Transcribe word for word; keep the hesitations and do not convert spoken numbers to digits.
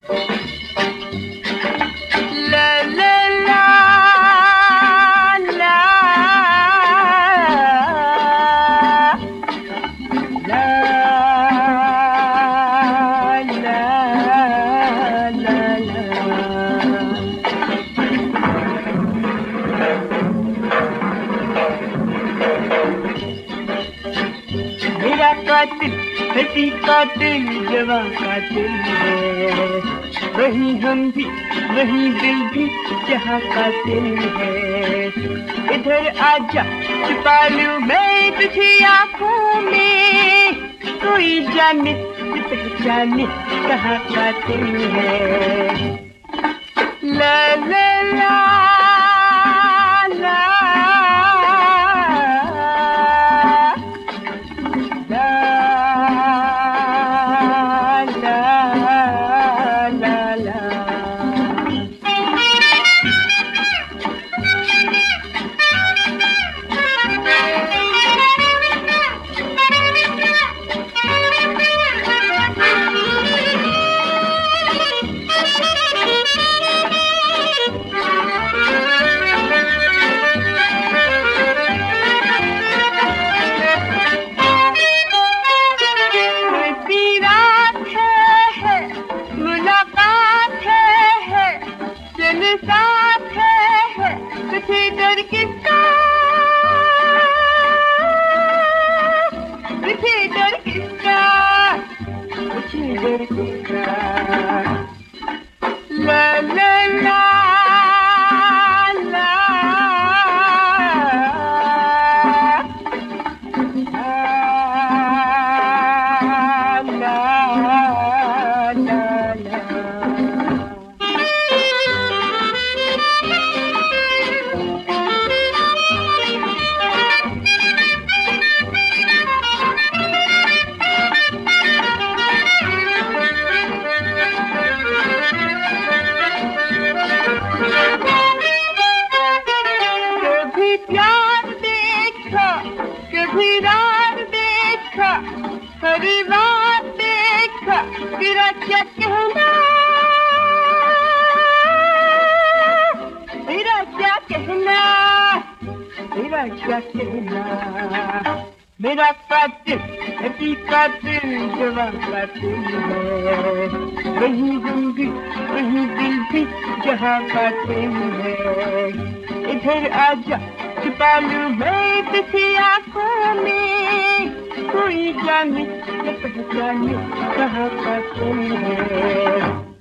ला ला ला ला ला ला ला ला। मेरा कातिल हसी कातिल जवां कातिल है, वही हम भी वही दिल भी जहाँ कातिल है। इधर आजा छुपा लूं मैं तुझे आँखों में, कोई जाने पहचाने कहाँ कातिल है। ला ला ला ला साथ है, तुझे डर किसका, तुझे डर किसका, तुझे डर किसका। ला ला ला ला प्यार देखा कभी रात देखा, हर बात देखा, तेरा क्या कहना, तेरा क्या कहना, तेरा क्या कहना। मेरा कातिल हसी कातिल जवां कातिल है, वही हम भी वही दिल भी जहाँ कातिल है। इधर आजा छुपा लूं मैं तुझे आँखों में, कोई जाने न पहचाने कहाँ कातिल है।